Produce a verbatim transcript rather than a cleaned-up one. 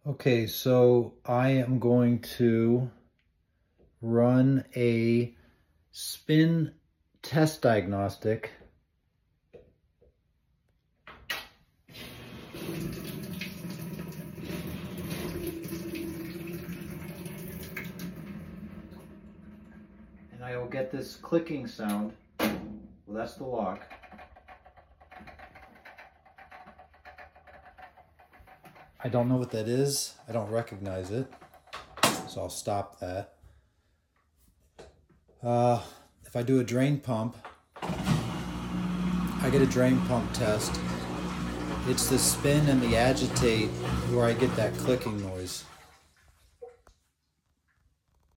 Okay, so I am going to run a spin test diagnostic and I will get this clicking sound. Well, that's the lock. I don't know what that is. I don't recognize it. So I'll stop that. Uh, if I do a drain pump, I get a drain pump test. It's the spin and the agitate where I get that clicking noise.